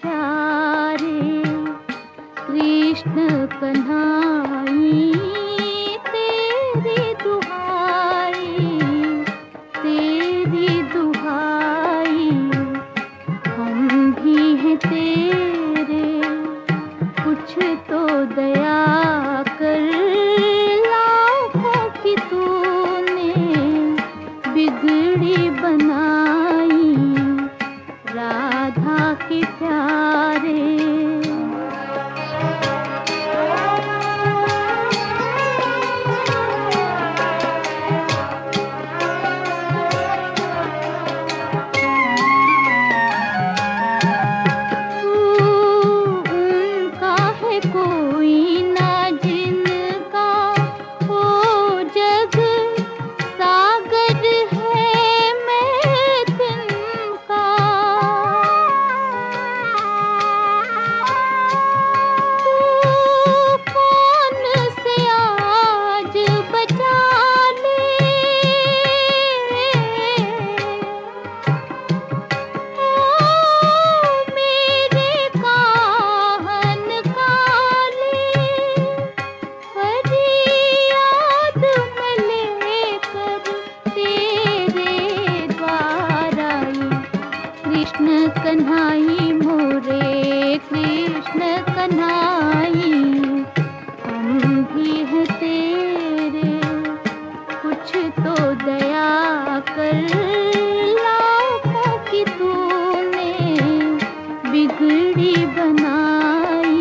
प्यारे कृष्ण कन्हाई, तेरी दुहाई, तेरी दुहाई। हम भी हैं तेरे, कुछ तो दया कर। लाखों की तूने बिगड़ी बनाई, राधा के प्यारे। कृष्ण कन्हाई मोरे कृष्ण कन्हाई, हम भी हैं तेरे, कुछ तो दया कर। लाखों की तूने बिगड़ी बनाई।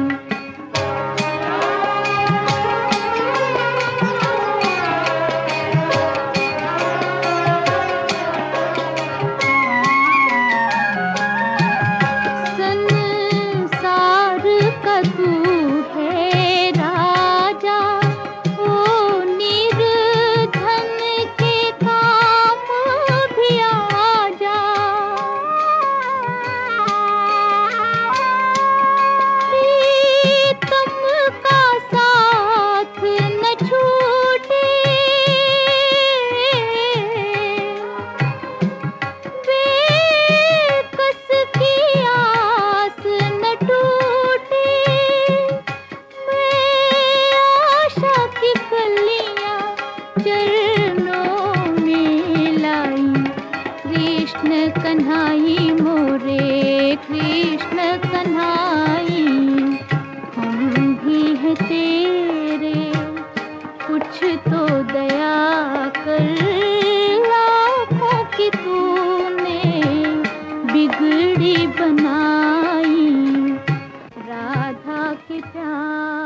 कृष्ण कन्हाई मोरे कृष्ण कन्हाई, हम भी हैं तेरे, कुछ तो दया कर। लाखों की तूने बिगड़ी बनाई, राधा के प्यार।